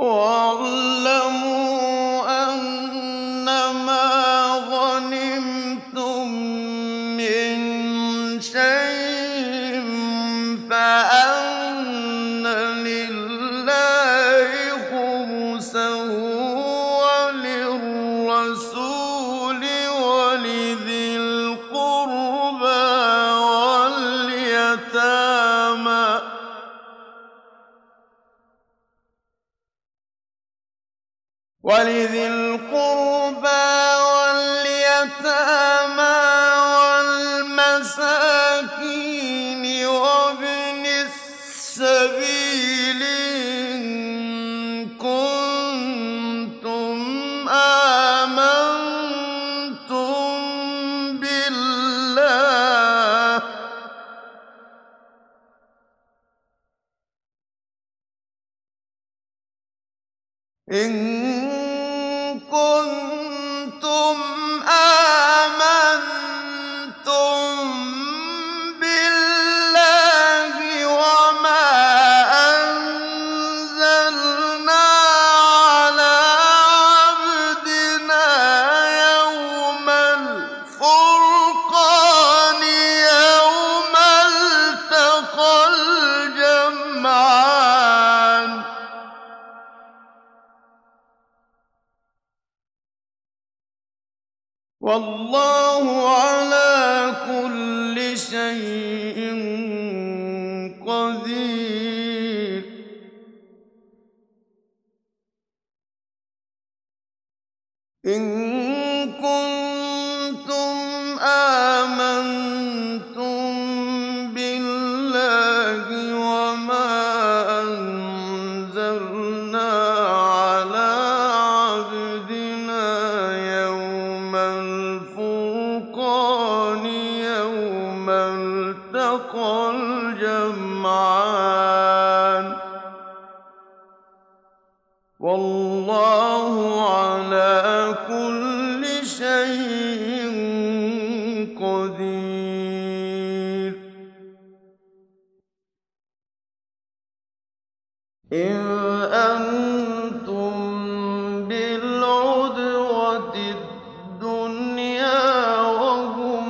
وَاعْلَمُوا أَنَّمَا غَنِمْتُم مِّن شَيْءٍ فَأَنَّ لِلَّهِ خُمُسَهُ وَلِلرَّسُولِ وَلِذِي الْقُرْبَىٰ وَالْيَتَامَىٰ وَالْمَسَاكِينِ وَابْنِ السَّبِيلِ إِن كُنتُمْ آمَنتُم بِاللَّهِ وَمَا أَنزَلْنَا عَلَىٰ عَبْدِنَا يَوْمَ الْفُرْقَانِ يَوْمَ الْتَقَى الْجَمْعَانِ ۗ وَاللَّهُ عَلَىٰ كُلِّ شَيْءٍ قَدِيرٌ إِن كُنتُمْ آمَنتُم بِاللَّهِ وَمَا أَنزَلْنَا عَلَىٰ عَبْدِنَا يَوْمَ الْفُرْقَانِ يَوْمَ الْتَقَى الْجَمْعَانِ ۗ وَاللَّهُ عَلَىٰ كُلِّ شَيْءٍ قَدِيرٌ إِذْ أَنتُم بِالْعُدْوَةِ الدُّنْيَا وَهُم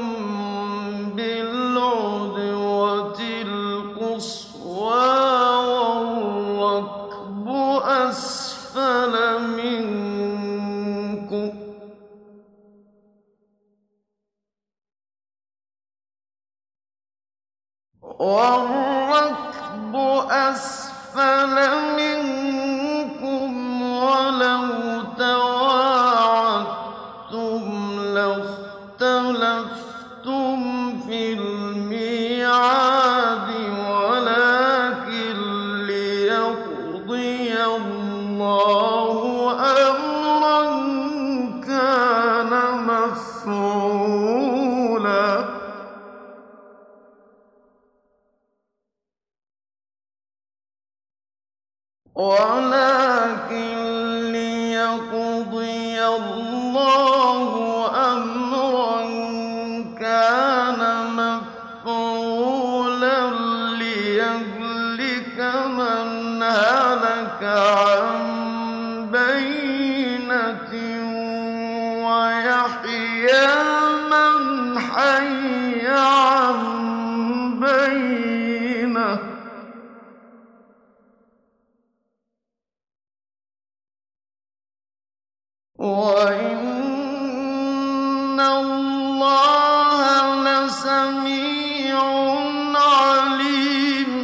بِالْعُدْوَةِ الْقُصْوَىٰ وَالرَّكْبُ أَسْفَلَ مِنكُمْ وَلَوْ تَوَاعَدتُّمْ لَاخْتَلَفْتُمْ فِي الْمِيعَادِ وَلَٰكِن لِّيَقْضِيَ اللَّهُ أَمْرًا كَانَ مَفْعُولًا لِيَهْلِكَ مَنْ هَلَكَ عَن بَيِّنَةٍ وَيَحْيَىٰ مَنْ حَيَّ عَن بَيِّنَةٍ ۗ وَإِنَّ اللَّهَ لَسَمِيعٌ عَلِيمٌ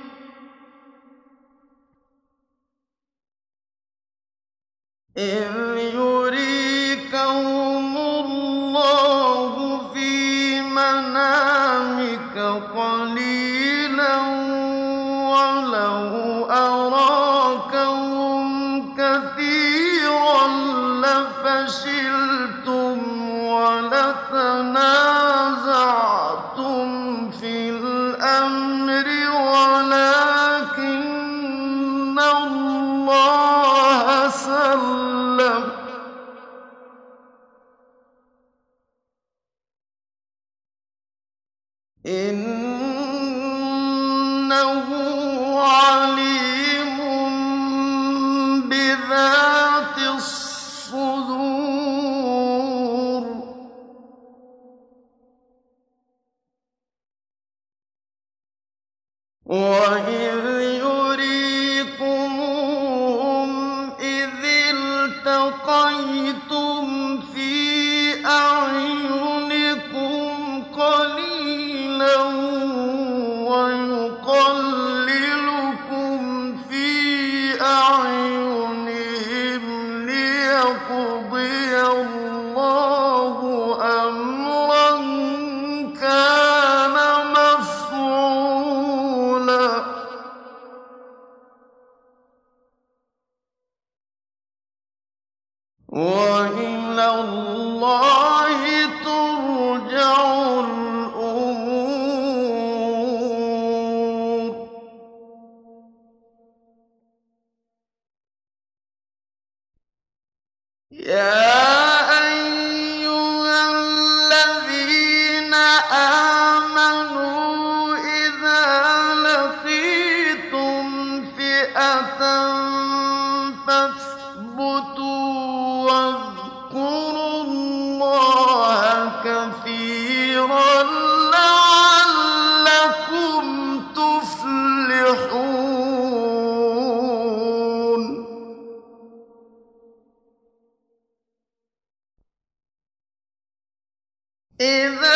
إِذْ يُرِيكَهُمُ اللَّهُ فِي مَنَامِكَ قَلِيلًا وَلَوْ أَرَاكَهُمْ كَثِيرًا لَّفَشِلْتُمْ وَلَتَنَازَعْتُمْ فِي الْأَمْرِ وَلَٰكِنَّ اللَّهَ سَلَّمَ ۗ إِنَّهُ عَلِيمٌ وإلى الله ترجع الأمور. يا أيها الذين آمنوا إذا لقيتم فئة فاثبتوا واذكروا الله كثيرا لعلكم تفلحون. إذا